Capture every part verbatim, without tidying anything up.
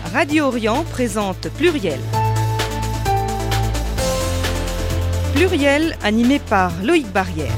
Radio Orient présente Pluriel. Pluriel animé par Loïc Barrière.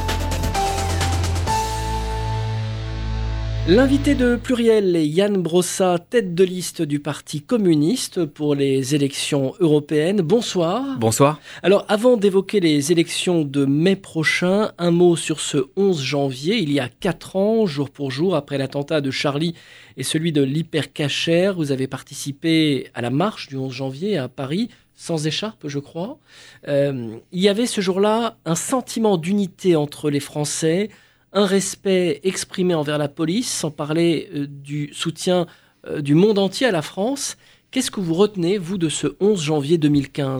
L'invité de Pluriel est Yann Brossa, tête de liste du Parti communiste pour les élections européennes. Bonsoir. Bonsoir. Alors, avant d'évoquer les élections de mai prochain, un mot sur ce onze janvier. Il y a quatre ans, jour pour jour, après l'attentat de Charlie et celui de l'Hypercacher, vous avez participé à la marche du onze janvier à Paris, sans écharpe, je crois. Euh, il y avait ce jour-là un sentiment d'unité entre les Français, un respect exprimé envers la police, sans parler euh, du soutien euh, du monde entier à la France. Qu'est-ce que vous retenez, vous, de ce onze janvier deux mille quinze ?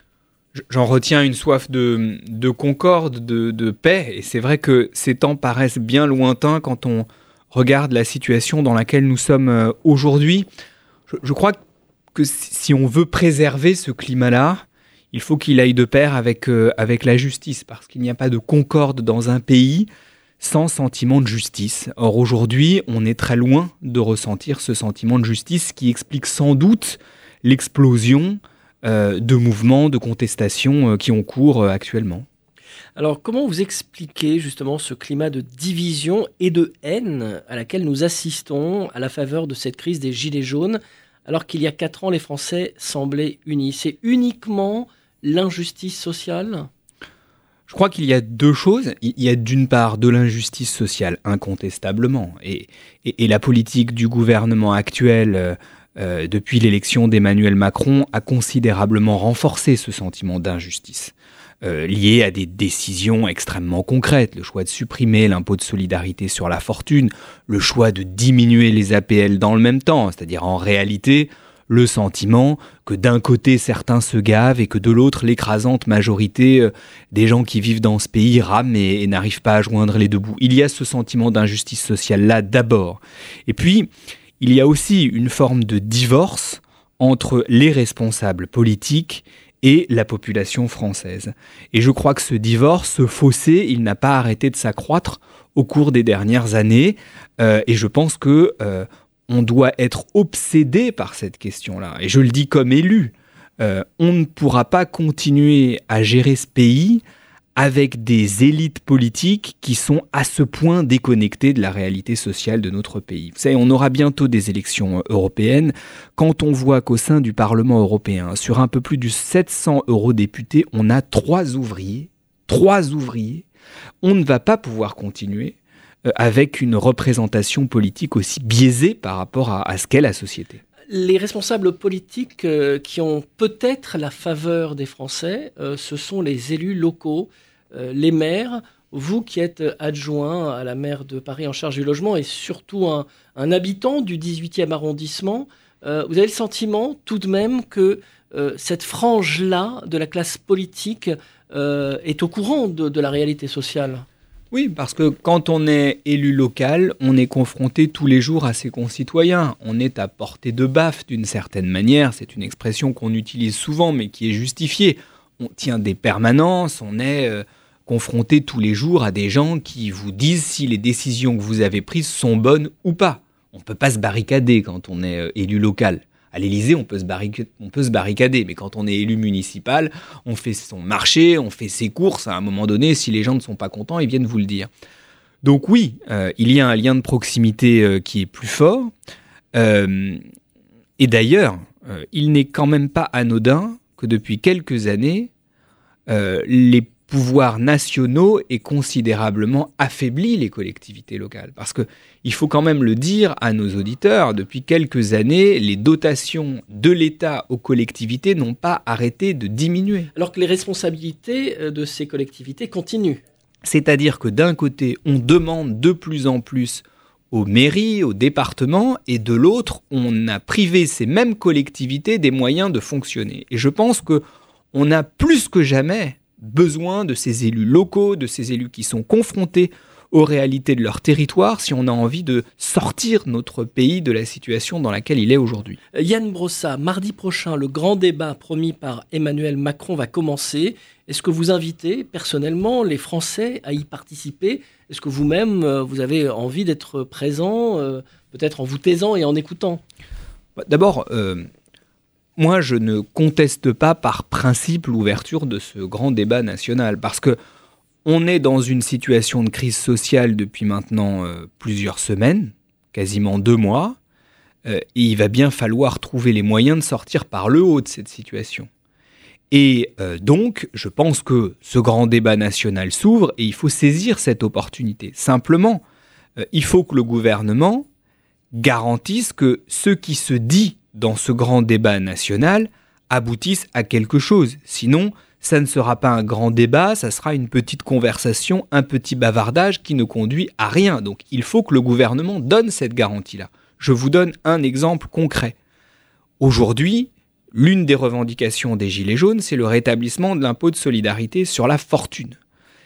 J'en retiens une soif de, de concorde, de, de paix, et c'est vrai que ces temps paraissent bien lointains quand on regarde la situation dans laquelle nous sommes aujourd'hui. Je, je crois que si on veut préserver ce climat-là, il faut qu'il aille de pair avec, euh, avec la justice, parce qu'il n'y a pas de concorde dans un pays sans sentiment de justice. Or, aujourd'hui, on est très loin de ressentir ce sentiment de justice qui explique sans doute l'explosion euh, de mouvements, de contestations euh, qui ont cours euh, actuellement. Alors, comment vous expliquez justement ce climat de division et de haine à laquelle nous assistons à la faveur de cette crise des Gilets jaunes, alors qu'il y a quatre ans, les Français semblaient unis ? C'est uniquement l'injustice sociale ? Je crois qu'il y a deux choses. Il y a d'une part de l'injustice sociale, incontestablement. Et, et, et la politique du gouvernement actuel, euh, euh, depuis l'élection d'Emmanuel Macron, a considérablement renforcé ce sentiment d'injustice, euh, lié à des décisions extrêmement concrètes. Le choix de supprimer l'impôt de solidarité sur la fortune, le choix de diminuer les A P L dans le même temps, c'est-à-dire en réalité le sentiment que d'un côté certains se gavent et que de l'autre l'écrasante majorité euh, des gens qui vivent dans ce pays rament et, et n'arrivent pas à joindre les deux bouts. Il y a ce sentiment d'injustice sociale là d'abord. Et puis il y a aussi une forme de divorce entre les responsables politiques et la population française. Et je crois que ce divorce, ce fossé, il n'a pas arrêté de s'accroître au cours des dernières années. Euh, et je pense que euh, on doit être obsédé par cette question-là. Et je le dis comme élu, euh, on ne pourra pas continuer à gérer ce pays avec des élites politiques qui sont à ce point déconnectées de la réalité sociale de notre pays. Vous savez, on aura bientôt des élections européennes. Quand on voit qu'au sein du Parlement européen, sur un peu plus de sept cents eurodéputés, on a trois ouvriers, trois ouvriers, on ne va pas pouvoir continuer avec une représentation politique aussi biaisée par rapport à, à ce qu'est la société. Les responsables politiques euh, qui ont peut-être la faveur des Français, euh, ce sont les élus locaux, euh, les maires. Vous qui êtes adjoint à la maire de Paris en charge du logement et surtout un, un habitant du dix-huitième arrondissement, euh, vous avez le sentiment tout de même que euh, cette frange-là de la classe politique euh, est au courant de, de la réalité sociale ? Oui, parce que quand on est élu local, on est confronté tous les jours à ses concitoyens. On est à portée de baffe d'une certaine manière. C'est une expression qu'on utilise souvent, mais qui est justifiée. On tient des permanences, on est euh, confronté tous les jours à des gens qui vous disent si les décisions que vous avez prises sont bonnes ou pas. On ne peut pas se barricader quand on est euh, élu local. À l'Élysée, on peut se barric- on peut se barricader, mais quand on est élu municipal, on fait son marché, on fait ses courses. À un moment donné, si les gens ne sont pas contents, ils viennent vous le dire. Donc oui, euh, il y a un lien de proximité euh, qui est plus fort. Euh, et d'ailleurs, euh, il n'est quand même pas anodin que depuis quelques années, euh, les pouvoirs nationaux aient considérablement affaibli les collectivités locales. Parce qu'il faut quand même le dire à nos auditeurs, depuis quelques années, les dotations de l'État aux collectivités n'ont pas arrêté de diminuer. Alors que les responsabilités de ces collectivités continuent. C'est-à-dire que d'un côté, on demande de plus en plus aux mairies, aux départements, et de l'autre, on a privé ces mêmes collectivités des moyens de fonctionner. Et je pense qu'on a plus que jamais besoin de ces élus locaux, de ces élus qui sont confrontés aux réalités de leur territoire si on a envie de sortir notre pays de la situation dans laquelle il est aujourd'hui. Yann Brossa, mardi prochain, le grand débat promis par Emmanuel Macron va commencer. Est-ce que vous invitez personnellement les Français à y participer ? Est-ce que vous-même, vous avez envie d'être présent, peut-être en vous taisant et en écoutant ? D'abord, euh, moi, je ne conteste pas par principe l'ouverture de ce grand débat national, parce que on est dans une situation de crise sociale depuis maintenant euh, plusieurs semaines, quasiment deux mois, euh, et il va bien falloir trouver les moyens de sortir par le haut de cette situation. Et euh, donc, je pense que ce grand débat national s'ouvre et il faut saisir cette opportunité. Simplement, euh, il faut que le gouvernement garantisse que ce qui se dit dans ce grand débat national aboutisse à quelque chose. Sinon, ça ne sera pas un grand débat, ça sera une petite conversation, un petit bavardage qui ne conduit à rien. Donc il faut que le gouvernement donne cette garantie-là. Je vous donne un exemple concret. Aujourd'hui, l'une des revendications des Gilets jaunes, c'est le rétablissement de l'impôt de solidarité sur la fortune.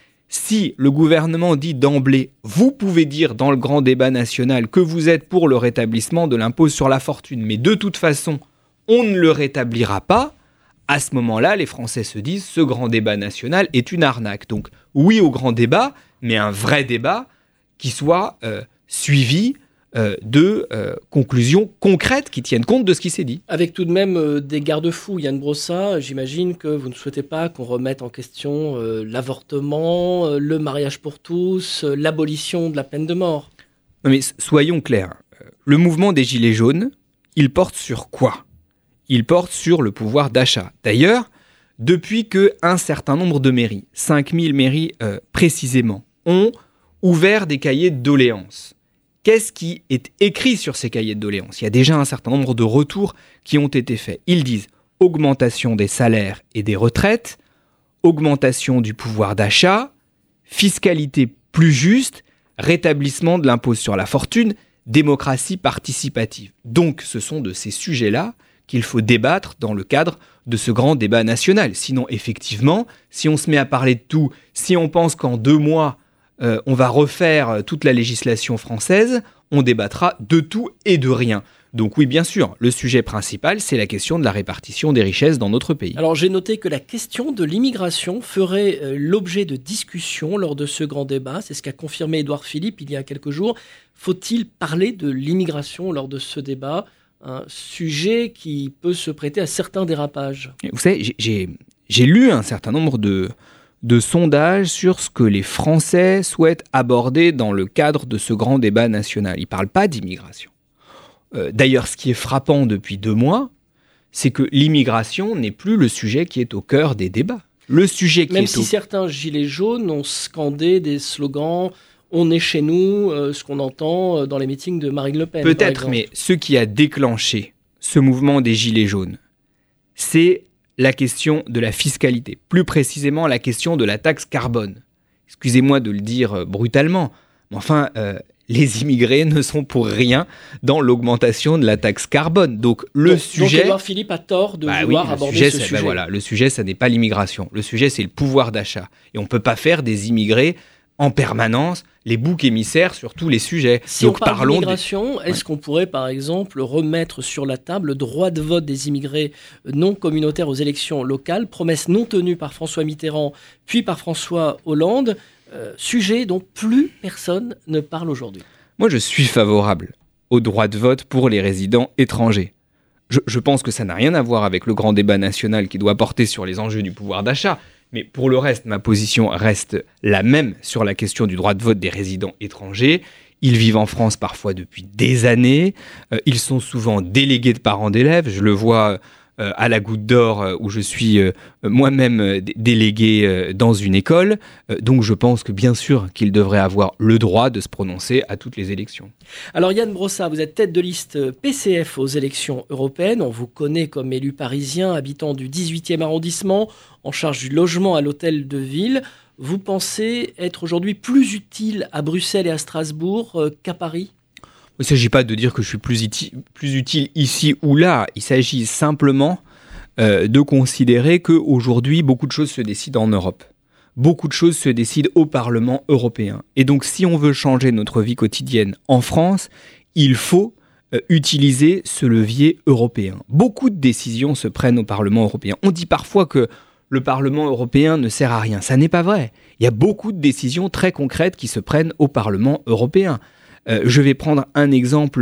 Si le gouvernement dit d'emblée, vous pouvez dire dans le grand débat national que vous êtes pour le rétablissement de l'impôt sur la fortune, mais de toute façon, on ne le rétablira pas, à ce moment-là, les Français se disent, ce grand débat national est une arnaque. Donc oui au grand débat, mais un vrai débat qui soit euh, suivi euh, de euh, conclusions concrètes qui tiennent compte de ce qui s'est dit. Avec tout de même euh, des garde-fous. Yann Brossat, j'imagine que vous ne souhaitez pas qu'on remette en question euh, l'avortement, euh, le mariage pour tous, euh, l'abolition de la peine de mort. Non mais soyons clairs, le mouvement des Gilets jaunes, il porte sur quoi ? Il porte sur le pouvoir d'achat. D'ailleurs, depuis qu'un certain nombre de mairies, cinq mille mairies euh, précisément, ont ouvert des cahiers de doléances, qu'est-ce qui est écrit sur ces cahiers de doléances ? Il y a déjà un certain nombre de retours qui ont été faits. Ils disent augmentation des salaires et des retraites, augmentation du pouvoir d'achat, fiscalité plus juste, rétablissement de l'impôt sur la fortune, démocratie participative. Donc ce sont de ces sujets-là qu'il faut débattre dans le cadre de ce grand débat national. Sinon, effectivement, si on se met à parler de tout, si on pense qu'en deux mois, euh, on va refaire toute la législation française, on débattra de tout et de rien. Donc oui, bien sûr, le sujet principal, c'est la question de la répartition des richesses dans notre pays. Alors j'ai noté que la question de l'immigration ferait euh, l'objet de discussions lors de ce grand débat. C'est ce qu'a confirmé Édouard Philippe il y a quelques jours. Faut-il parler de l'immigration lors de ce débat ? Un sujet qui peut se prêter à certains dérapages. Vous savez, j'ai, j'ai, j'ai lu un certain nombre de, de sondages sur ce que les Français souhaitent aborder dans le cadre de ce grand débat national. Ils ne parlent pas d'immigration. Euh, d'ailleurs, ce qui est frappant depuis deux mois, c'est que l'immigration n'est plus le sujet qui est au cœur des débats. Le sujet qui Même est si au... certains gilets jaunes ont scandé des slogans « On est chez nous euh, », ce qu'on entend dans les meetings de Marine Le Pen. Peut-être, mais ce qui a déclenché ce mouvement des Gilets jaunes, c'est la question de la fiscalité. Plus précisément, la question de la taxe carbone. Excusez-moi de le dire brutalement, mais enfin, euh, les immigrés ne sont pour rien dans l'augmentation de la taxe carbone. Donc, le donc, sujet... Donc, Édouard Philippe a tort de bah vouloir oui, aborder sujet, ce c'est, sujet. Ben voilà, le sujet, ça n'est pas l'immigration. Le sujet, c'est le pouvoir d'achat. Et on ne peut pas faire des immigrés en permanence les boucs émissaires sur tous les sujets. Si Donc, on parle parlons d'immigration, des... est-ce ouais. qu'on pourrait par exemple remettre sur la table le droit de vote des immigrés non communautaires aux élections locales, promesse non tenue par François Mitterrand puis par François Hollande, euh, sujet dont plus personne ne parle aujourd'hui. Moi, je suis favorable au droit de vote pour les résidents étrangers. Je, je pense que ça n'a rien à voir avec le grand débat national qui doit porter sur les enjeux du pouvoir d'achat. Mais pour le reste, ma position reste la même sur la question du droit de vote des résidents étrangers. Ils vivent en France parfois depuis des années. Euh, ils sont souvent délégués de parents d'élèves. Je le vois euh, à la Goutte d'Or euh, où je suis euh, moi-même euh, délégué euh, dans une école. Euh, donc je pense que bien sûr qu'ils devraient avoir le droit de se prononcer à toutes les élections. Alors Yann Brossat, vous êtes tête de liste P C F aux élections européennes. On vous connaît comme élu parisien, habitant du dix-huitième arrondissement, en charge du logement à l'hôtel de ville. Vous pensez être aujourd'hui plus utile à Bruxelles et à Strasbourg euh, qu'à Paris ? Il ne s'agit pas de dire que je suis plus, iti- plus utile ici ou là. Il s'agit simplement euh, de considérer qu'aujourd'hui, beaucoup de choses se décident en Europe. Beaucoup de choses se décident au Parlement européen. Et donc, si on veut changer notre vie quotidienne en France, il faut euh, utiliser ce levier européen. Beaucoup de décisions se prennent au Parlement européen. On dit parfois que le Parlement européen ne sert à rien. Ça n'est pas vrai. Il y a beaucoup de décisions très concrètes qui se prennent au Parlement européen. Euh, je vais prendre un exemple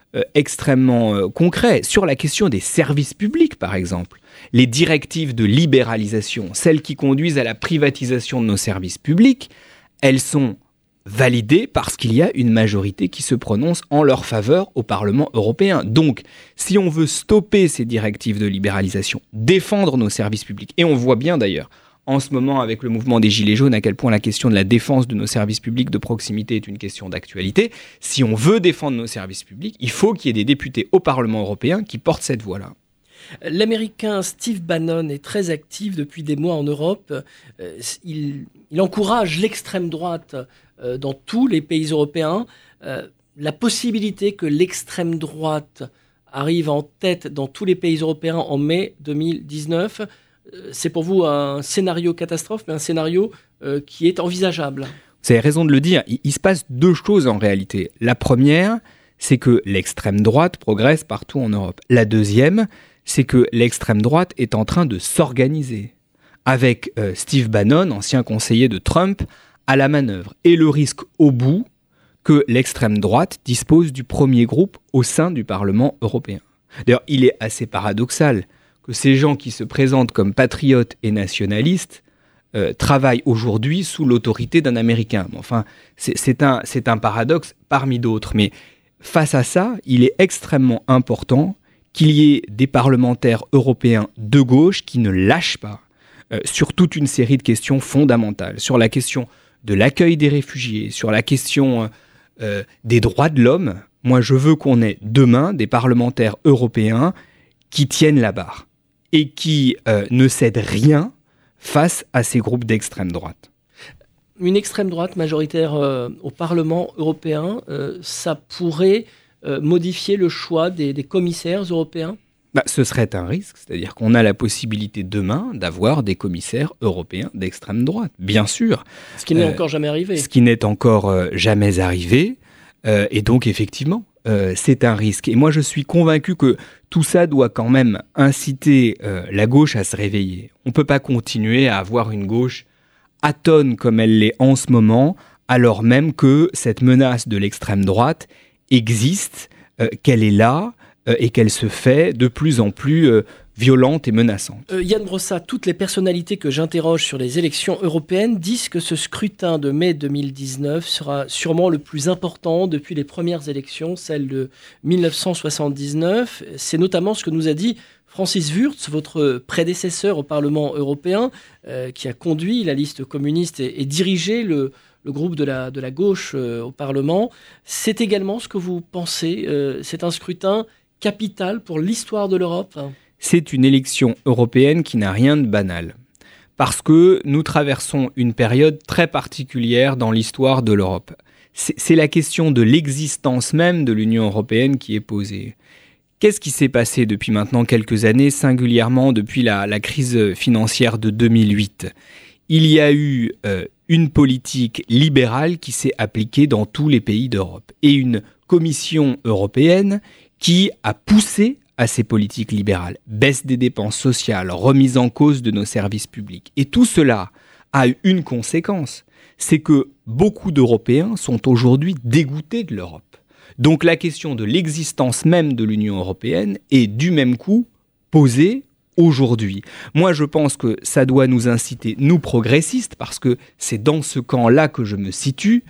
euh, extrêmement euh, concrets. Sur la question des services publics, par exemple, les directives de libéralisation, celles qui conduisent à la privatisation de nos services publics, elles sont validées parce qu'il y a une majorité qui se prononce en leur faveur au Parlement européen. Donc, si on veut stopper ces directives de libéralisation, défendre nos services publics, et on voit bien d'ailleurs, en ce moment avec le mouvement des Gilets jaunes, à quel point la question de la défense de nos services publics de proximité est une question d'actualité, si on veut défendre nos services publics, il faut qu'il y ait des députés au Parlement européen qui portent cette voix-là. L'Américain Steve Bannon est très actif depuis des mois en Europe. Euh, il, il encourage l'extrême droite euh, dans tous les pays européens. Euh, la possibilité que l'extrême droite arrive en tête dans tous les pays européens en mai deux mille dix-neuf, euh, c'est pour vous un scénario catastrophe, mais un scénario euh, qui est envisageable. Vous avez raison de le dire. Il, il se passe deux choses en réalité. La première, c'est que l'extrême droite progresse partout en Europe. La deuxième, c'est que l'extrême droite est en train de s'organiser, avec euh, Steve Bannon, ancien conseiller de Trump, à la manœuvre. Et le risque au bout que l'extrême droite dispose du premier groupe au sein du Parlement européen. D'ailleurs, il est assez paradoxal que ces gens qui se présentent comme patriotes et nationalistes euh, travaillent aujourd'hui sous l'autorité d'un Américain. Enfin, c'est, c'est, un, c'est un paradoxe parmi d'autres. Mais face à ça, il est extrêmement important qu'il y ait des parlementaires européens de gauche qui ne lâchent pas euh, sur toute une série de questions fondamentales, sur la question de l'accueil des réfugiés, sur la question euh, des droits de l'homme. Moi, je veux qu'on ait demain des parlementaires européens qui tiennent la barre et qui euh, ne cèdent rien face à ces groupes d'extrême droite. Une extrême droite majoritaire euh, au Parlement européen, euh, ça pourrait Euh, modifier le choix des, des commissaires européens ? Bah, ce serait un risque, c'est-à-dire qu'on a la possibilité demain d'avoir des commissaires européens d'extrême droite, bien sûr. Ce qui n'est euh, encore jamais arrivé. Ce qui n'est encore euh, jamais arrivé, euh, et donc effectivement, euh, c'est un risque. Et moi je suis convaincu que tout ça doit quand même inciter euh, la gauche à se réveiller. On ne peut pas continuer à avoir une gauche atone comme elle l'est en ce moment, alors même que cette menace de l'extrême droite existe, euh, qu'elle est là euh, et qu'elle se fait de plus en plus euh, violente et menaçante. Euh, Yann Brossat, toutes les personnalités que j'interroge sur les élections européennes disent que ce scrutin de mai deux mille dix-neuf sera sûrement le plus important depuis les premières élections, celles de dix-neuf cent soixante-dix-neuf. C'est notamment ce que nous a dit Francis Wurtz, votre prédécesseur au Parlement européen, euh, qui a conduit la liste communiste et, et dirigé le le groupe de la, de la gauche euh, au Parlement. C'est également ce que vous pensez, euh, c'est un scrutin capital pour l'histoire de l'Europe ? C'est une élection européenne qui n'a rien de banal, parce que nous traversons une période très particulière dans l'histoire de l'Europe. C'est, c'est la question de l'existence même de l'Union européenne qui est posée. Qu'est-ce qui s'est passé depuis maintenant quelques années, singulièrement depuis la, la crise financière de deux mille huit ? Il y a eu euh, une politique libérale qui s'est appliquée dans tous les pays d'Europe et une Commission européenne qui a poussé à ces politiques libérales. Baisse des dépenses sociales, remise en cause de nos services publics. Et tout cela a eu une conséquence, c'est que beaucoup d'Européens sont aujourd'hui dégoûtés de l'Europe. Donc la question de l'existence même de l'Union européenne est du même coup posée aujourd'hui. Moi, je pense que ça doit nous inciter, nous progressistes, parce que c'est dans ce camp-là que je me situe,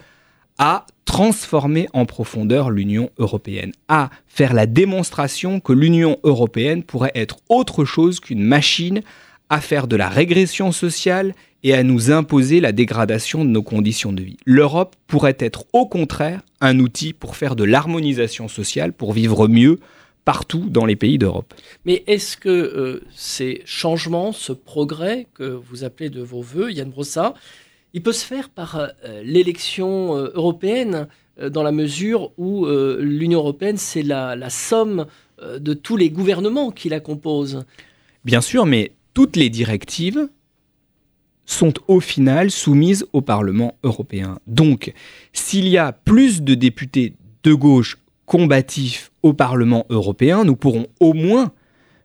à transformer en profondeur l'Union européenne, à faire la démonstration que l'Union européenne pourrait être autre chose qu'une machine à faire de la régression sociale et à nous imposer la dégradation de nos conditions de vie. L'Europe pourrait être au contraire un outil pour faire de l'harmonisation sociale, pour vivre mieux, partout dans les pays d'Europe. Mais est-ce que euh, ces changements, ce progrès que vous appelez de vos voeux, Yann Brossat, il peut se faire par euh, l'élection euh, européenne euh, dans la mesure où euh, l'Union européenne, c'est la, la somme euh, de tous les gouvernements qui la composent ? Bien sûr, mais toutes les directives sont au final soumises au Parlement européen. Donc, s'il y a plus de députés de gauche combatifs au Parlement européen, nous pourrons au moins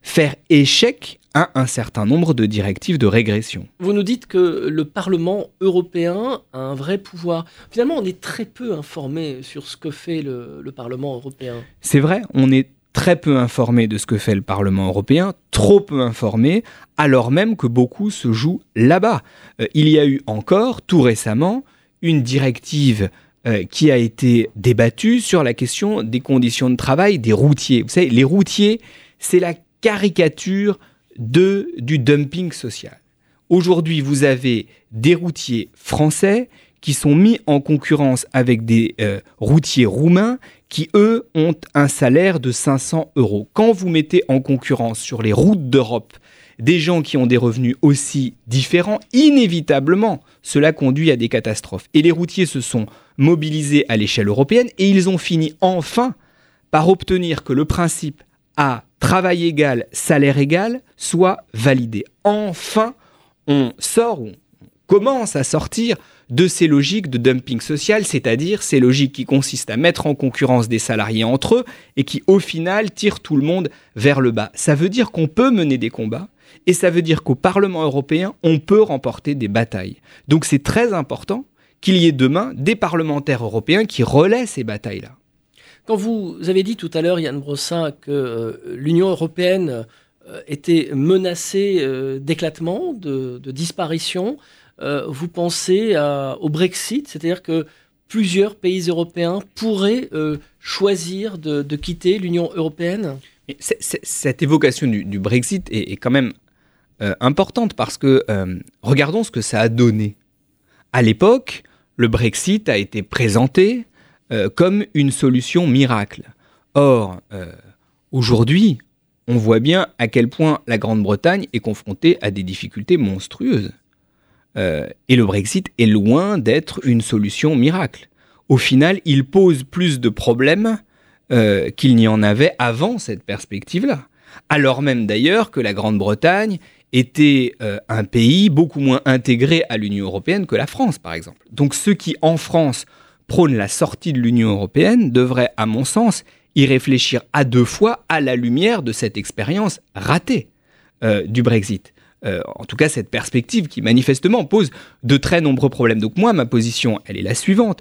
faire échec à un certain nombre de directives de régression. Vous nous dites que le Parlement européen a un vrai pouvoir. Finalement, on est très peu informé sur ce que fait le, le Parlement européen. C'est vrai, on est très peu informé de ce que fait le Parlement européen, trop peu informé, alors même que beaucoup se joue là-bas. Euh, il y a eu encore, tout récemment, une directive euh, qui a été débattue sur la question des conditions de travail des routiers. Vous savez, les routiers, c'est la caricature de, du dumping social. Aujourd'hui, vous avez des routiers français qui sont mis en concurrence avec des euh, routiers roumains qui, eux, ont un salaire de cinq cents euros. Quand vous mettez en concurrence sur les routes d'Europe des gens qui ont des revenus aussi différents, inévitablement, cela conduit à des catastrophes. Et les routiers se sont mobilisés à l'échelle européenne et ils ont fini enfin par obtenir que le principe à travail égal, salaire égal soit validé. Enfin, on sort, on commence à sortir de ces logiques de dumping social, c'est-à-dire ces logiques qui consistent à mettre en concurrence des salariés entre eux et qui, au final, tirent tout le monde vers le bas. Ça veut dire qu'on peut mener des combats et ça veut dire qu'au Parlement européen, on peut remporter des batailles. Donc c'est très important qu'il y ait demain des parlementaires européens qui relaient ces batailles-là. Quand vous avez dit tout à l'heure, Yann Brossat, que euh, l'Union européenne euh, était menacée euh, d'éclatement, de, de disparition, euh, vous pensez à, au Brexit, c'est-à-dire que plusieurs pays européens pourraient euh, choisir de, de quitter l'Union européenne ? Et c'est, c'est, cette évocation du, du Brexit est, est quand même euh, importante parce que euh, regardons ce que ça a donné. À l'époque, le Brexit a été présenté Euh, comme une solution miracle. Or, euh, aujourd'hui, on voit bien à quel point la Grande-Bretagne est confrontée à des difficultés monstrueuses. Euh, et le Brexit est loin d'être une solution miracle. Au final, il pose plus de problèmes euh, qu'il n'y en avait avant cette perspective-là. Alors même d'ailleurs que la Grande-Bretagne était euh, un pays beaucoup moins intégré à l'Union européenne que la France, par exemple. Donc ceux qui, en France, prône la sortie de l'Union européenne devrait, à mon sens, y réfléchir à deux fois à la lumière de cette expérience ratée euh, du Brexit. Euh, en tout cas, cette perspective qui manifestement pose de très nombreux problèmes. Donc moi, ma position, elle est la suivante.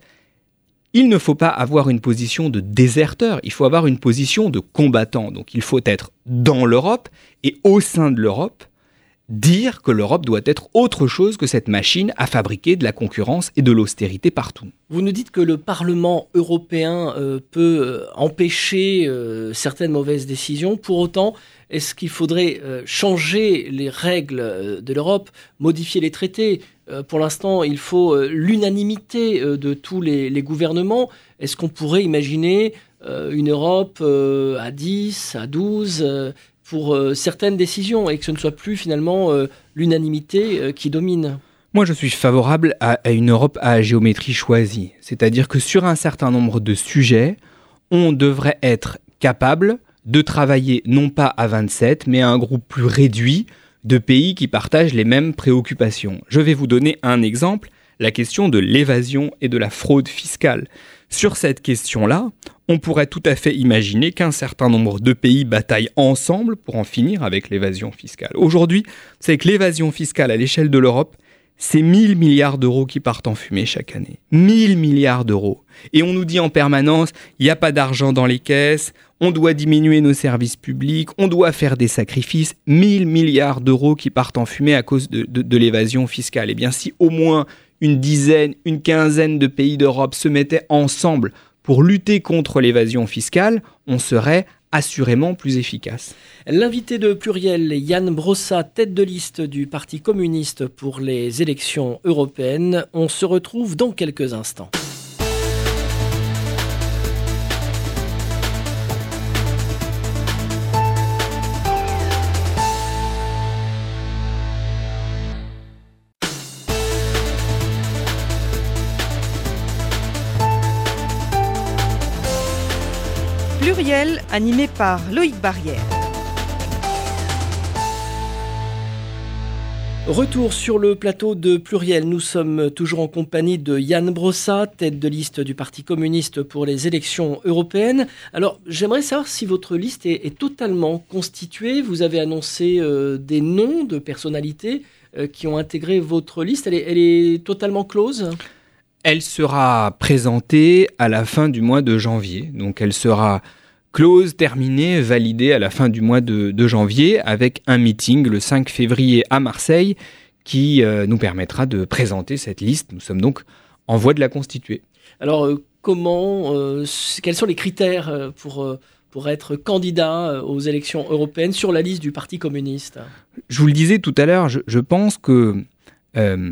Il ne faut pas avoir une position de déserteur, il faut avoir une position de combattant. Donc il faut être dans l'Europe et au sein de l'Europe, dire que l'Europe doit être autre chose que cette machine à fabriquer de la concurrence et de l'austérité partout. Vous nous dites que le Parlement européen euh, peut euh, empêcher euh, certaines mauvaises décisions. Pour autant, est-ce qu'il faudrait euh, changer les règles euh, de l'Europe, modifier les traités ? euh, Pour l'instant, il faut euh, l'unanimité euh, de tous les, les gouvernements. Est-ce qu'on pourrait imaginer euh, une Europe euh, à dix, à douze euh, pour euh, certaines décisions et que ce ne soit plus finalement euh, l'unanimité euh, qui domine ? Moi, je suis favorable à, à une Europe à géométrie choisie. C'est-à-dire que sur un certain nombre de sujets, on devrait être capable de travailler non pas à vingt-sept, mais à un groupe plus réduit de pays qui partagent les mêmes préoccupations. Je vais vous donner un exemple, la question de l'évasion et de la fraude fiscale. Sur cette question-là, on pourrait tout à fait imaginer qu'un certain nombre de pays bataillent ensemble pour en finir avec l'évasion fiscale. Aujourd'hui, c'est que l'évasion fiscale à l'échelle de l'Europe, c'est mille milliards d'euros qui partent en fumée chaque année. mille milliards d'euros. Et on nous dit en permanence, il n'y a pas d'argent dans les caisses, on doit diminuer nos services publics, on doit faire des sacrifices. mille milliards d'euros qui partent en fumée à cause de, de, de l'évasion fiscale. Eh bien, si au moins une dizaine, une quinzaine de pays d'Europe se mettaient ensemble pour lutter contre l'évasion fiscale, on serait assurément plus efficace. L'invité de Pluriel, Yann Brossat, tête de liste du Parti communiste pour les élections européennes. On se retrouve dans quelques instants. Pluriel, animé par Loïc Barrière. Retour sur le plateau de Pluriel. Nous sommes toujours en compagnie de Ian Brossat, tête de liste du Parti communiste pour les élections européennes. Alors, j'aimerais savoir si votre liste est, est totalement constituée. Vous avez annoncé euh, des noms de personnalités euh, qui ont intégré votre liste. Elle est, elle est totalement close ? Elle sera présentée à la fin du mois de janvier. Donc, elle sera close, terminée, validée à la fin du mois de, de janvier avec un meeting le cinq février à Marseille qui euh, nous permettra de présenter cette liste. Nous sommes donc en voie de la constituer. Alors, euh, comment, euh, quels sont les critères pour, euh, pour être candidat aux élections européennes sur la liste du Parti communiste ? Je vous le disais tout à l'heure, je, je pense que euh,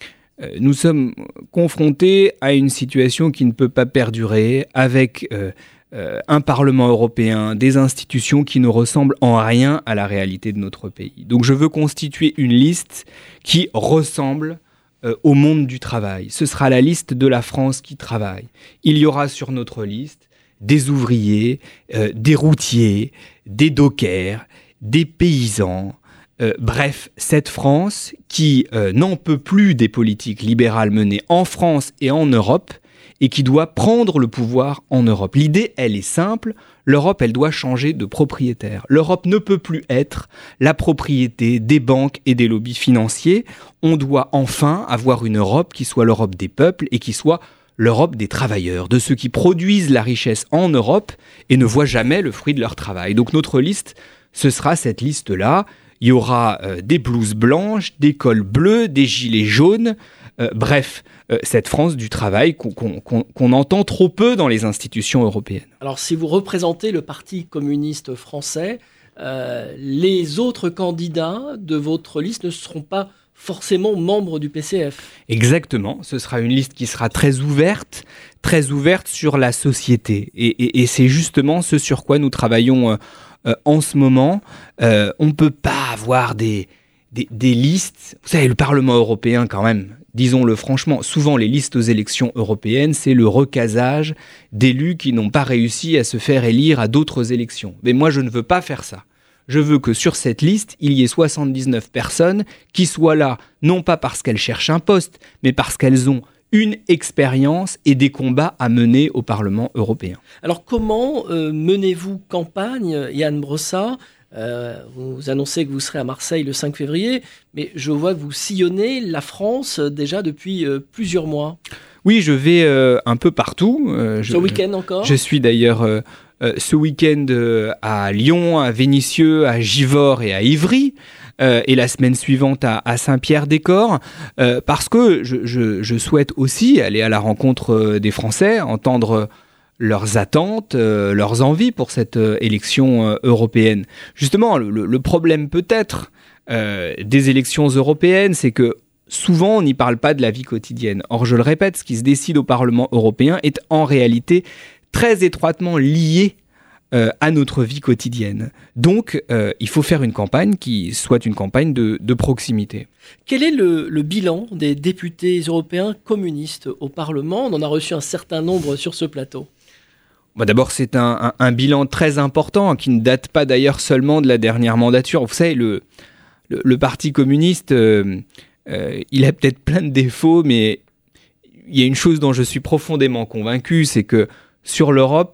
nous sommes confrontés à une situation qui ne peut pas perdurer avec Euh, Euh, un Parlement européen, des institutions qui ne ressemblent en rien à la réalité de notre pays. Donc je veux constituer une liste qui ressemble euh, au monde du travail. Ce sera la liste de la France qui travaille. Il y aura sur notre liste des ouvriers, euh, des routiers, des dockers, des paysans. Euh, bref, cette France qui euh, n'en peut plus des politiques libérales menées en France et en Europe, et qui doit prendre le pouvoir en Europe. L'idée, elle est simple, l'Europe, elle doit changer de propriétaire. L'Europe ne peut plus être la propriété des banques et des lobbies financiers. On doit enfin avoir une Europe qui soit l'Europe des peuples et qui soit l'Europe des travailleurs, de ceux qui produisent la richesse en Europe et ne voient jamais le fruit de leur travail. Donc notre liste, ce sera cette liste-là. Il y aura euh, des blouses blanches, des cols bleus, des gilets jaunes, euh, bref, euh, cette France du travail qu'on, qu'on, qu'on, qu'on entend trop peu dans les institutions européennes. Alors si vous représentez le Parti communiste français, euh, les autres candidats de votre liste ne seront pas forcément membres du P C F. Exactement, ce sera une liste qui sera très ouverte, très ouverte sur la société. Et, et, et c'est justement ce sur quoi nous travaillons euh, euh, en ce moment. Euh, on ne peut pas avoir des, des, des listes. Vous savez, le Parlement européen quand même, disons-le franchement, souvent les listes aux élections européennes, c'est le recasage d'élus qui n'ont pas réussi à se faire élire à d'autres élections. Mais moi, je ne veux pas faire ça. Je veux que sur cette liste, il y ait soixante-dix-neuf personnes qui soient là, non pas parce qu'elles cherchent un poste, mais parce qu'elles ont une expérience et des combats à mener au Parlement européen. Alors comment euh, menez-vous campagne, Ian Brossat ? Euh, vous annoncez que vous serez à Marseille le cinq février, mais je vois que vous sillonnez la France déjà depuis euh, plusieurs mois. Oui, je vais euh, un peu partout. Euh, Ce week-end encore ? Je suis d'ailleurs euh, euh, ce week-end euh, à Lyon, à Vénissieux, à Givors et à Ivry. Euh, et la semaine suivante à, à Saint-Pierre-des-Corps, euh, parce que je, je, je souhaite aussi aller à la rencontre des Français, entendre leurs attentes, euh, leurs envies pour cette euh, élection euh, européenne. Justement, le, le problème peut-être euh, des élections européennes, c'est que souvent on n'y parle pas de la vie quotidienne. Or, je le répète, ce qui se décide au Parlement européen est en réalité très étroitement lié Euh, à notre vie quotidienne. Donc, euh, il faut faire une campagne qui soit une campagne de, de proximité. Quel est le, le bilan des députés européens communistes au Parlement ? On en a reçu un certain nombre sur ce plateau. Bah d'abord, c'est un, un, un bilan très important qui ne date pas d'ailleurs seulement de la dernière mandature. Vous savez, le, le, le Parti communiste, euh, euh, il a peut-être plein de défauts, mais il y a une chose dont je suis profondément convaincu, c'est que sur l'Europe,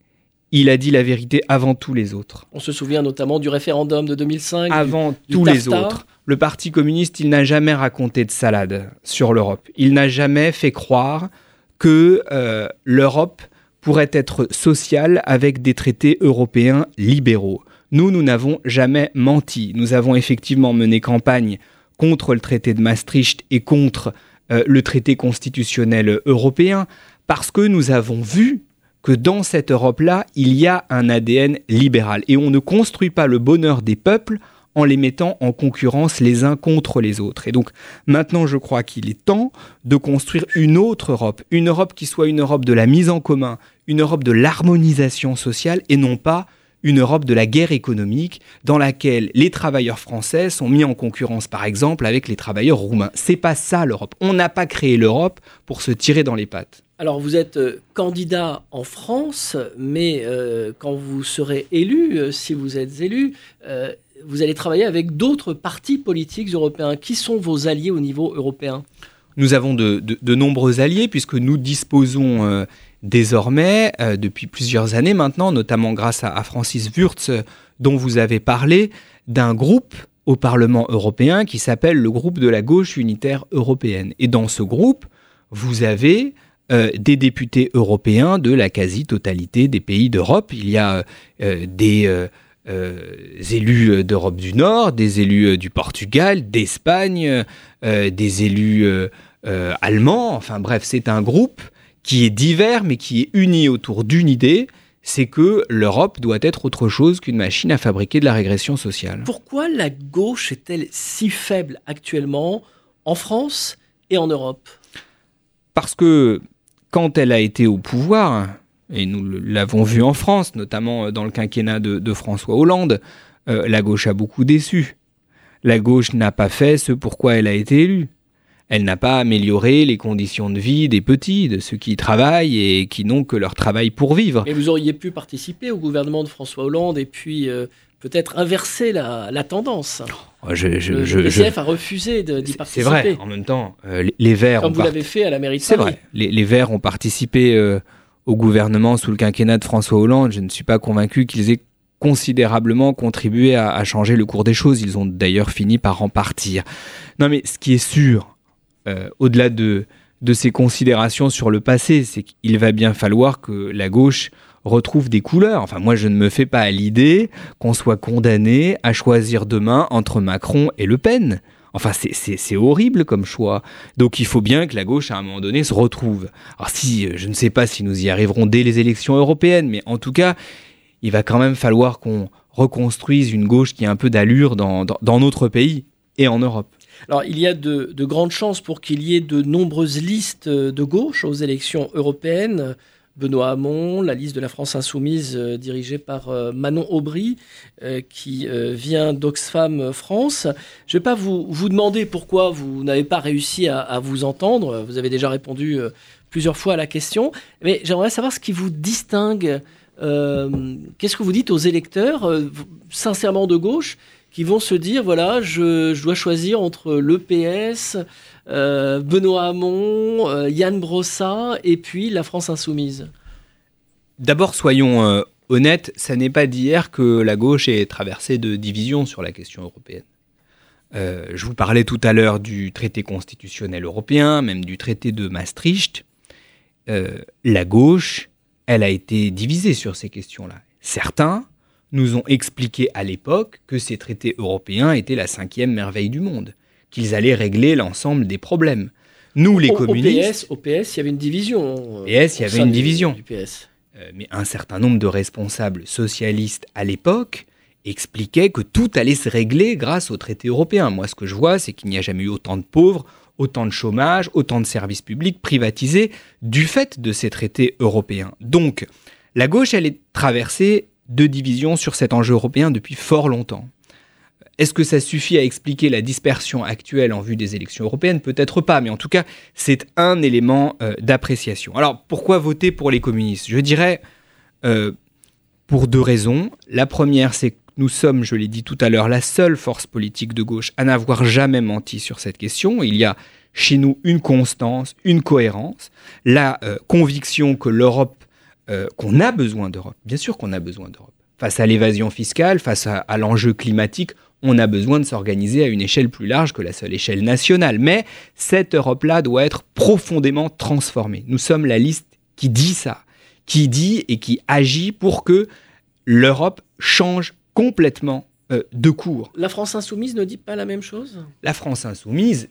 il a dit la vérité avant tous les autres. On se souvient notamment du référendum de deux mille cinq. Avant du, tous du les autres. Le Parti communiste, il n'a jamais raconté de salade sur l'Europe. Il n'a jamais fait croire que euh, l'Europe pourrait être sociale avec des traités européens libéraux. Nous, nous n'avons jamais menti. Nous avons effectivement mené campagne contre le traité de Maastricht et contre euh, le traité constitutionnel européen parce que nous avons vu que dans cette Europe-là, il y a un A D N libéral. Et on ne construit pas le bonheur des peuples en les mettant en concurrence les uns contre les autres. Et donc, maintenant, je crois qu'il est temps de construire une autre Europe. Une Europe qui soit une Europe de la mise en commun, une Europe de l'harmonisation sociale et non pas une Europe de la guerre économique dans laquelle les travailleurs français sont mis en concurrence, par exemple, avec les travailleurs roumains. C'est pas ça l'Europe. On n'a pas créé l'Europe pour se tirer dans les pattes. Alors vous êtes euh, candidat en France, mais euh, quand vous serez élu, euh, si vous êtes élu, euh, vous allez travailler avec d'autres partis politiques européens. Qui sont vos alliés au niveau européen ? Nous avons de, de, de nombreux alliés puisque nous disposons euh, désormais, euh, depuis plusieurs années maintenant, notamment grâce à, à Francis Wurtz, euh, dont vous avez parlé, d'un groupe au Parlement européen qui s'appelle le groupe de la gauche unitaire européenne. Et dans ce groupe, vous avez euh, des députés européens de la quasi-totalité des pays d'Europe. Il y a euh, des euh, euh, élus d'Europe du Nord, des élus du Portugal, d'Espagne, euh, des élus euh, euh, allemands. Enfin bref, c'est un groupe qui est divers mais qui est uni autour d'une idée, c'est que l'Europe doit être autre chose qu'une machine à fabriquer de la régression sociale. Pourquoi la gauche est-elle si faible actuellement en France et en Europe ? Parce que quand elle a été au pouvoir, et nous l'avons vu en France, notamment dans le quinquennat de, de François Hollande, euh, la gauche a beaucoup déçu. La gauche n'a pas fait ce pourquoi elle a été élue. Elle n'a pas amélioré les conditions de vie des petits, de ceux qui travaillent et qui n'ont que leur travail pour vivre. Et vous auriez pu participer au gouvernement de François Hollande et puis euh, peut-être inverser la, la tendance. Je, je, le je, P C F je... a refusé de, d'y participer. C'est vrai, en même temps, euh, les, les Verts... Comme vous part... l'avez fait à la mairie de C'est Paris. vrai, les, les Verts ont participé euh, au gouvernement sous le quinquennat de François Hollande. Je ne suis pas convaincu qu'ils aient considérablement contribué à, à changer le cours des choses. Ils ont d'ailleurs fini par en partir. Non mais ce qui est sûr, Euh, au-delà de, de ces considérations sur le passé, c'est qu'il va bien falloir que la gauche retrouve des couleurs. Enfin, moi, je ne me fais pas à l'idée qu'on soit condamné à choisir demain entre Macron et Le Pen. Enfin, c'est, c'est, c'est horrible comme choix. Donc, il faut bien que la gauche, à un moment donné, se retrouve. Alors, si, je ne sais pas si nous y arriverons dès les élections européennes, mais en tout cas, il va quand même falloir qu'on reconstruise une gauche qui a un peu d'allure dans, dans, dans notre pays et en Europe. Alors, il y a de, de grandes chances pour qu'il y ait de nombreuses listes de gauche aux élections européennes. Benoît Hamon, la liste de la France Insoumise euh, dirigée par euh, Manon Aubry, euh, qui euh, vient d'Oxfam France. Je ne vais pas vous, vous demander pourquoi vous n'avez pas réussi à, à vous entendre. Vous avez déjà répondu euh, plusieurs fois à la question. Mais j'aimerais savoir ce qui vous distingue. Euh, qu'est-ce que vous dites aux électeurs, euh, sincèrement de gauche, qui vont se dire, voilà, je, je dois choisir entre l'E P S, euh, Benoît Hamon, euh, Yann Brossat et puis la France Insoumise. D'abord, soyons euh, honnêtes, ça n'est pas d'hier que la gauche est traversée de divisions sur la question européenne. Euh, je vous parlais tout à l'heure du traité constitutionnel européen, même du traité de Maastricht. Euh, la gauche, elle a été divisée sur ces questions-là. Certains nous ont expliqué à l'époque que ces traités européens étaient la cinquième merveille du monde, qu'ils allaient régler l'ensemble des problèmes. Nous, les au, communistes... Au P S, au P S, il y avait une division. Au P S, il y avait une division. Du P S. Euh, mais un certain nombre de responsables socialistes à l'époque expliquaient que tout allait se régler grâce aux traités européens. Moi, ce que je vois, c'est qu'il n'y a jamais eu autant de pauvres, autant de chômage, autant de services publics privatisés du fait de ces traités européens. Donc, la gauche, elle est traversée de divisions sur cet enjeu européen depuis fort longtemps. Est-ce que ça suffit à expliquer la dispersion actuelle en vue des élections européennes ? Peut-être pas, mais en tout cas, c'est un élément euh, d'appréciation. Alors, pourquoi voter pour les communistes ? Je dirais euh, pour deux raisons. La première, c'est que nous sommes, je l'ai dit tout à l'heure, la seule force politique de gauche à n'avoir jamais menti sur cette question. Il y a chez nous une constance, une cohérence, la euh, conviction que l'Europe Euh, qu'on a besoin d'Europe. Bien sûr qu'on a besoin d'Europe. Face à l'évasion fiscale, face à, à l'enjeu climatique, on a besoin de s'organiser à une échelle plus large que la seule échelle nationale. Mais cette Europe-là doit être profondément transformée. Nous sommes la liste qui dit ça, qui dit et qui agit pour que l'Europe change complètement euh, de cours. La France Insoumise ne dit pas la même chose ? La France Insoumise,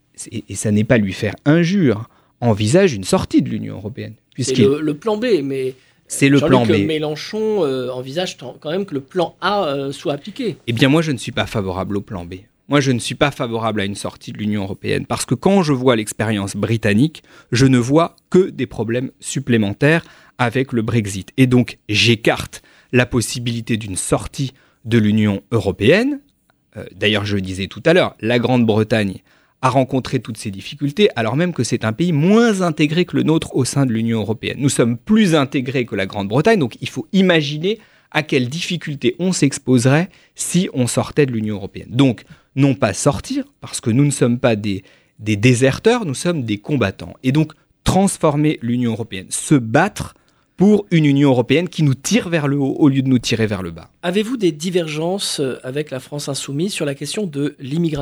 et ça n'est pas lui faire injure, envisage une sortie de l'Union européenne. C'est le, le plan B, mais c'est le plan B. Mélenchon euh, envisage t- quand même que le plan A euh, soit appliqué. Eh bien, moi, je ne suis pas favorable au plan B. Moi, je ne suis pas favorable à une sortie de l'Union européenne parce que quand je vois l'expérience britannique, je ne vois que des problèmes supplémentaires avec le Brexit. Et donc, j'écarte la possibilité d'une sortie de l'Union européenne. Euh, d'ailleurs, je le disais tout à l'heure, la Grande-Bretagne a rencontré toutes ces difficultés, alors même que c'est un pays moins intégré que le nôtre au sein de l'Union européenne. Nous sommes plus intégrés que la Grande-Bretagne, donc il faut imaginer à quelles difficultés on s'exposerait si on sortait de l'Union européenne. Donc, non pas sortir, parce que nous ne sommes pas des, des déserteurs, nous sommes des combattants. Et donc, transformer l'Union européenne, se battre pour une Union européenne qui nous tire vers le haut au lieu de nous tirer vers le bas. Avez-vous des divergences avec la France insoumise sur la question de l'immigration ?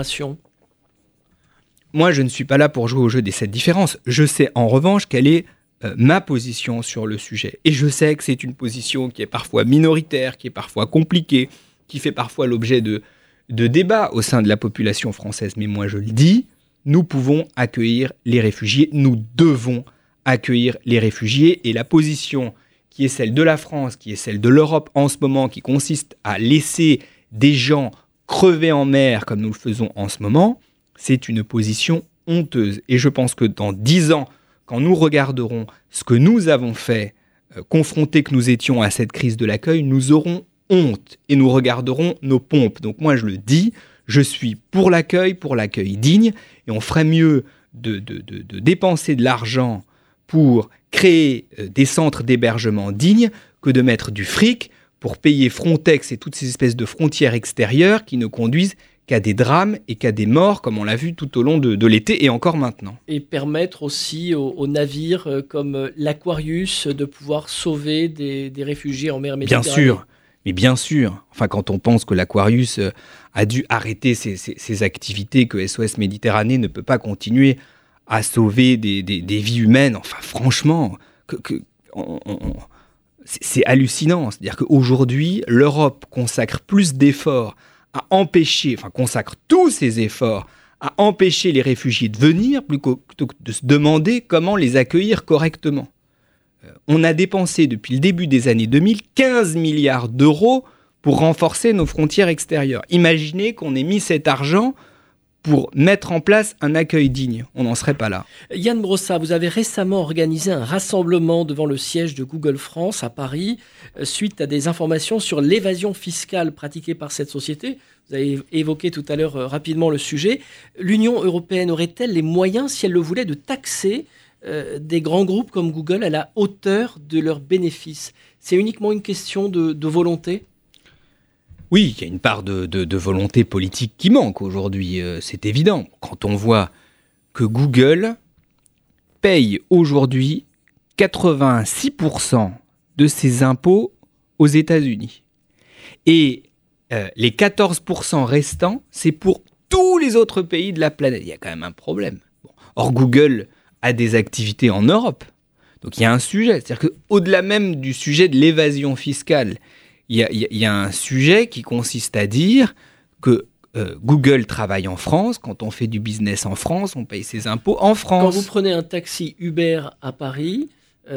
Moi, je ne suis pas là pour jouer au jeu des sept différences. Je sais en revanche quelle est euh, ma position sur le sujet. Et je sais que c'est une position qui est parfois minoritaire, qui est parfois compliquée, qui fait parfois l'objet de, de débats au sein de la population française. Mais moi, je le dis, nous pouvons accueillir les réfugiés, nous devons accueillir les réfugiés. Et la position qui est celle de la France, qui est celle de l'Europe en ce moment, qui consiste à laisser des gens crever en mer comme nous le faisons en ce moment, c'est une position honteuse. Et je pense que dans dix ans, quand nous regarderons ce que nous avons fait, euh, confrontés que nous étions à cette crise de l'accueil, nous aurons honte et nous regarderons nos pompes. Donc moi, je le dis, je suis pour l'accueil, pour l'accueil digne, et on ferait mieux de, de, de, de dépenser de l'argent pour créer euh, des centres d'hébergement dignes que de mettre du fric pour payer Frontex et toutes ces espèces de frontières extérieures qui ne conduisent qu'à des drames et qu'à des morts, comme on l'a vu tout au long de, de l'été et encore maintenant. Et permettre aussi aux, aux navires euh, comme l'Aquarius de pouvoir sauver des, des réfugiés en mer Méditerranée. Bien sûr, mais bien sûr. Enfin, quand on pense que l'Aquarius euh, a dû arrêter ses, ses, ses activités, que S O S Méditerranée ne peut pas continuer à sauver des, des, des vies humaines, enfin franchement, que, que, on, on, c'est, c'est hallucinant. C'est-à-dire qu'aujourd'hui, l'Europe consacre plus d'efforts à empêcher, enfin consacre tous ses efforts à empêcher les réfugiés de venir, plutôt que de se demander comment les accueillir correctement. Euh, on a dépensé depuis le début des années deux mille quinze milliards d'euros pour renforcer nos frontières extérieures. Imaginez qu'on ait mis cet argent pour mettre en place un accueil digne. On n'en serait pas là. Yann Brossat, vous avez récemment organisé un rassemblement devant le siège de Google France à Paris, suite à des informations sur l'évasion fiscale pratiquée par cette société. Vous avez évoqué tout à l'heure euh, rapidement le sujet. L'Union européenne aurait-elle les moyens, si elle le voulait, de taxer euh, des grands groupes comme Google à la hauteur de leurs bénéfices ? C'est uniquement une question de, de volonté ? Oui, il y a une part de, de, de volonté politique qui manque aujourd'hui, euh, c'est évident. Quand on voit que Google paye aujourd'hui quatre-vingt-six pour cent de ses impôts aux États-Unis. Et euh, les quatorze pour cent restants, c'est pour tous les autres pays de la planète. Il y a quand même un problème. Bon. Or, Google a des activités en Europe. Donc il y a un sujet. C'est-à-dire qu'au-delà même du sujet de l'évasion fiscale, il y a, il y a un sujet qui consiste à dire que euh, Google travaille en France. Quand on fait du business en France, on paye ses impôts en France. Quand vous prenez un taxi Uber à Paris,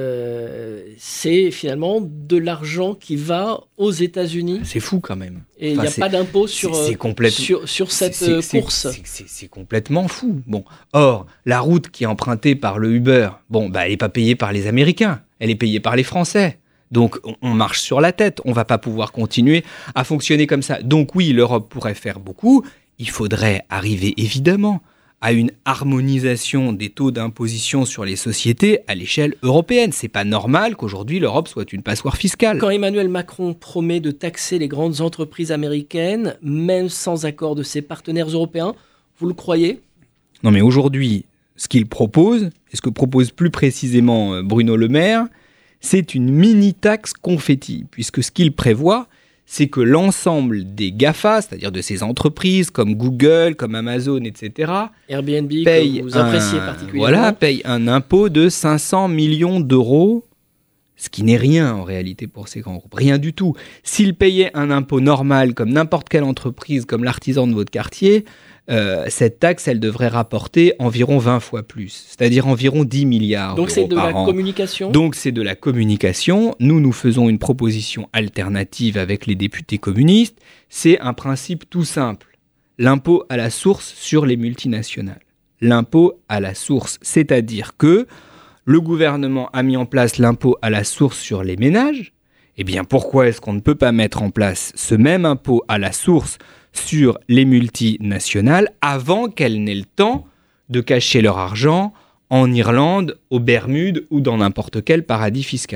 euh, c'est finalement de l'argent qui va aux États-Unis. C'est fou quand même. Et il enfin, n'y a pas d'impôt sur, c'est, c'est complète... sur, sur cette c'est, c'est, course. C'est, c'est, c'est complètement fou. Bon. Or, la route qui est empruntée par le Uber, bon, bah, elle n'est pas payée par les Américains, elle est payée par les Français. Donc, on marche sur la tête. On ne va pas pouvoir continuer à fonctionner comme ça. Donc oui, l'Europe pourrait faire beaucoup. Il faudrait arriver, évidemment, à une harmonisation des taux d'imposition sur les sociétés à l'échelle européenne. Ce n'est pas normal qu'aujourd'hui, l'Europe soit une passoire fiscale. Quand Emmanuel Macron promet de taxer les grandes entreprises américaines, même sans accord de ses partenaires européens, vous le croyez ? Non, mais aujourd'hui, ce qu'il propose, et ce que propose plus précisément Bruno Le Maire, c'est une mini-taxe confetti, puisque ce qu'il prévoit, c'est que l'ensemble des GAFA, c'est-à-dire de ces entreprises comme Google, comme Amazon, et cetera, Airbnb, paye que vous appréciez un, particulièrement, voilà, paye un impôt de cinq cents millions d'euros, ce qui n'est rien en réalité pour ces grands groupes, rien du tout. S'ils payaient un impôt normal comme n'importe quelle entreprise, comme l'artisan de votre quartier, euh, cette taxe, elle devrait rapporter environ vingt fois plus, c'est-à-dire environ dix milliards Donc d'euros c'est de par la an. communication ? Donc c'est de la communication. Nous, nous faisons une proposition alternative avec les députés communistes. C'est un principe tout simple. L'impôt à la source sur les multinationales. L'impôt à la source, c'est-à-dire que le gouvernement a mis en place l'impôt à la source sur les ménages. Eh bien, pourquoi est-ce qu'on ne peut pas mettre en place ce même impôt à la source sur les multinationales avant qu'elles n'aient le temps de cacher leur argent en Irlande, aux Bermudes ou dans n'importe quel paradis fiscal ?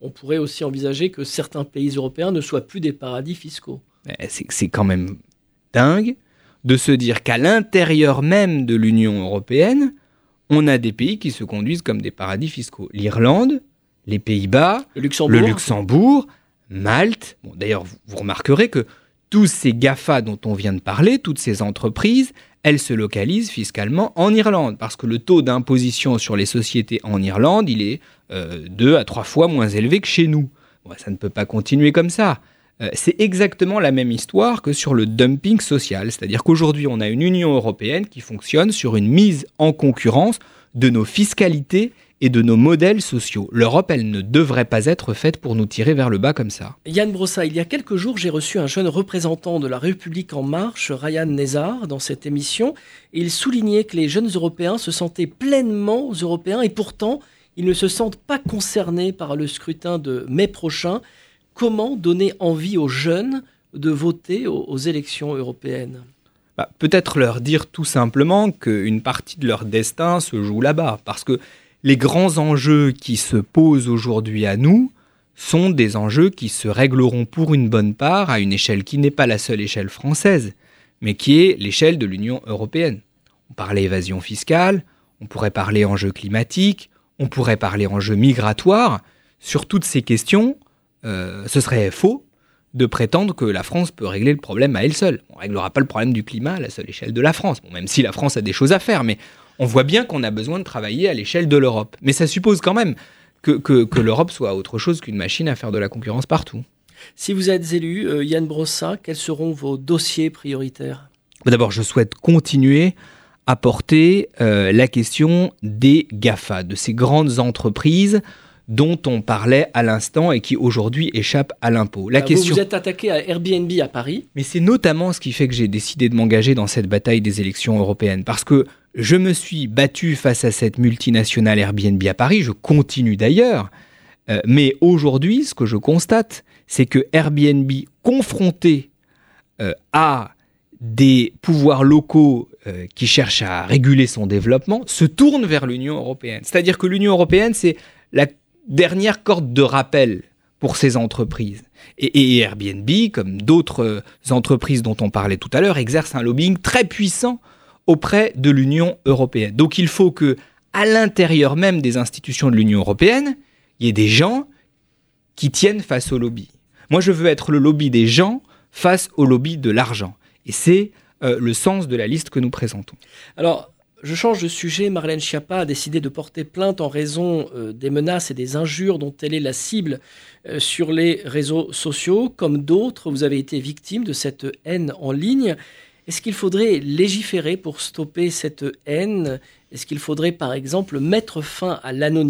on pourrait aussi envisager que certains pays européens ne soient plus des paradis fiscaux. C'est, c'est quand même dingue de se dire qu'à l'intérieur même de l'Union européenne, on a des pays qui se conduisent comme des paradis fiscaux. L'Irlande, les Pays-Bas, le Luxembourg, le Luxembourg Malte. Bon, d'ailleurs, vous, vous remarquerez que tous ces GAFA dont on vient de parler, toutes ces entreprises, elles se localisent fiscalement en Irlande, parce que le taux d'imposition sur les sociétés en Irlande, il est euh, deux à trois fois moins élevé que chez nous. Bon, ça ne peut pas continuer comme ça. Euh, c'est exactement la même histoire que sur le dumping social, c'est-à-dire qu'aujourd'hui, on a une Union européenne qui fonctionne sur une mise en concurrence de nos fiscalités et de nos modèles sociaux. L'Europe, elle ne devrait pas être faite pour nous tirer vers le bas comme ça. Yann Brossa, il y a quelques jours, j'ai reçu un jeune représentant de la République En Marche, Ryan Nezar, dans cette émission. Et il soulignait que les jeunes Européens se sentaient pleinement européens et pourtant, ils ne se sentent pas concernés par le scrutin de mai prochain. Comment donner envie aux jeunes de voter aux, aux élections européennes ? Bah, peut-être leur dire tout simplement qu'une partie de leur destin se joue là-bas, parce que les grands enjeux qui se posent aujourd'hui à nous sont des enjeux qui se régleront pour une bonne part à une échelle qui n'est pas la seule échelle française, mais qui est l'échelle de l'Union européenne. On parlait évasion fiscale, on pourrait parler enjeux climatiques, on pourrait parler enjeux migratoires. Sur toutes ces questions, euh, ce serait faux de prétendre que la France peut régler le problème à elle seule. On ne réglera pas le problème du climat à la seule échelle de la France, bon, même si la France a des choses à faire, mais on voit bien qu'on a besoin de travailler à l'échelle de l'Europe. Mais ça suppose quand même que, que, que l'Europe soit autre chose qu'une machine à faire de la concurrence partout. Si vous êtes élu, euh, Yann Brossa, quels seront vos dossiers prioritaires ? D'abord, je souhaite continuer à porter euh, la question des GAFA, de ces grandes entreprises dont on parlait à l'instant et qui aujourd'hui échappent à l'impôt. La vous question... vous êtes attaqué à Airbnb à Paris. Mais c'est notamment ce qui fait que j'ai décidé de m'engager dans cette bataille des élections européennes. Parce que je me suis battu face à cette multinationale Airbnb à Paris, je continue d'ailleurs. Euh, mais aujourd'hui, ce que je constate, c'est que Airbnb, confronté euh, à des pouvoirs locaux euh, qui cherchent à réguler son développement, se tourne vers l'Union européenne. C'est-à-dire que l'Union européenne, c'est la dernière corde de rappel pour ces entreprises. Et, et Airbnb, comme d'autres entreprises dont on parlait tout à l'heure, exerce un lobbying très puissant auprès de l'Union européenne. Donc il faut que, à l'intérieur même des institutions de l'Union européenne, il y ait des gens qui tiennent face au lobby. Moi, je veux être le lobby des gens face au lobby de l'argent. Et c'est euh, le sens de la liste que nous présentons. Alors, je change de sujet. Marlène Schiappa a décidé de porter plainte en raison euh, des menaces et des injures dont elle est la cible euh, sur les réseaux sociaux. Comme d'autres, vous avez été victime de cette haine en ligne. Est-ce qu'il faudrait légiférer pour stopper cette haine ? Est-ce qu'il faudrait, par exemple, mettre fin à l'anonymat ?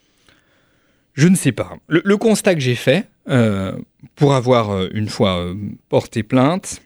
Je ne sais pas. Le, le constat que j'ai fait, euh, pour avoir euh, une fois euh, porté plainte,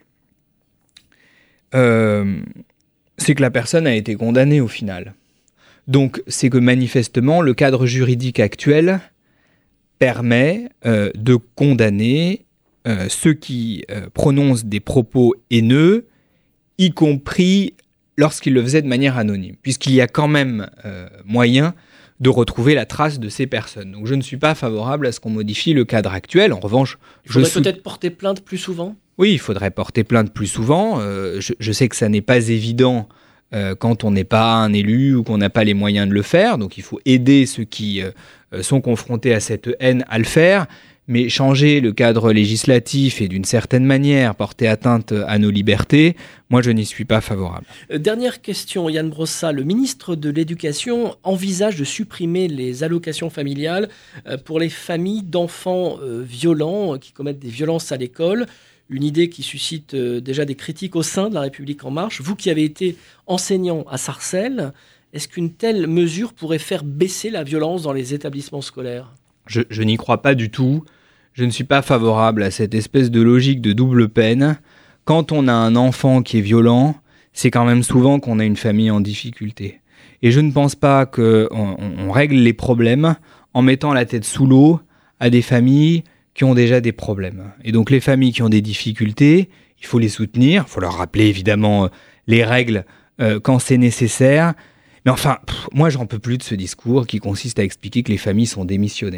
euh, c'est que la personne a été condamnée au final. Donc, c'est que manifestement, le cadre juridique actuel permet euh, de condamner euh, ceux qui euh, prononcent des propos haineux, y compris lorsqu'ils le faisaient de manière anonyme, puisqu'il y a quand même euh, moyen de retrouver la trace de ces personnes. Donc, je ne suis pas favorable à ce qu'on modifie le cadre actuel. En revanche, il faudrait je sou... peut-être porter plainte plus souvent ? Oui, il faudrait porter plainte plus souvent. Euh, je, je sais que ça n'est pas évident euh, quand on n'est pas un élu ou qu'on n'a pas les moyens de le faire. Donc, il faut aider ceux qui euh, sont confrontés à cette haine à le faire. Mais changer le cadre législatif et d'une certaine manière porter atteinte à nos libertés, moi je n'y suis pas favorable. Euh, dernière question, Yann Brossa. Le ministre de l'Éducation envisage de supprimer les allocations familiales euh, pour les familles d'enfants euh, violents euh, qui commettent des violences à l'école. Une idée qui suscite euh, déjà des critiques au sein de La République En Marche. Vous qui avez été enseignant à Sarcelles, est-ce qu'une telle mesure pourrait faire baisser la violence dans les établissements scolaires ? Je, je n'y crois pas du tout. Je ne suis pas favorable à cette espèce de logique de double peine. Quand on a un enfant qui est violent, c'est quand même souvent qu'on a une famille en difficulté. Et je ne pense pas qu'on on règle les problèmes en mettant la tête sous l'eau à des familles qui ont déjà des problèmes. Et donc les familles qui ont des difficultés, il faut les soutenir, il faut leur rappeler évidemment les règles euh, quand c'est nécessaire. Mais enfin, pff, moi j'en peux plus de ce discours qui consiste à expliquer que les familles sont démissionnaires.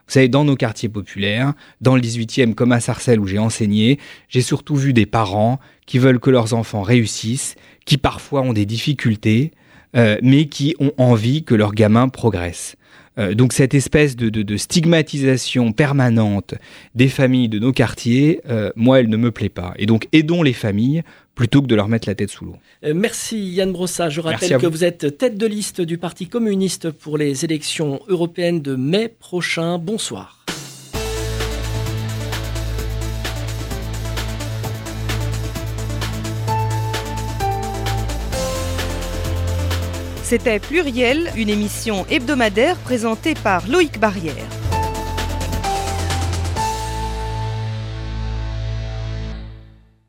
Vous savez, dans nos quartiers populaires, dans le dix-huitième comme à Sarcelles où j'ai enseigné, j'ai surtout vu des parents qui veulent que leurs enfants réussissent, qui parfois ont des difficultés, euh, mais qui ont envie que leurs gamins progressent. Euh, donc cette espèce de, de, de stigmatisation permanente des familles de nos quartiers, euh, moi, elle ne me plaît pas. Et donc aidons les familles plutôt que de leur mettre la tête sous l'eau. Euh, merci Yann Brossat. Je rappelle que vous. vous êtes tête de liste du Parti communiste pour les élections européennes de mai prochain. Bonsoir. C'était Pluriel, une émission hebdomadaire présentée par Loïc Barrière.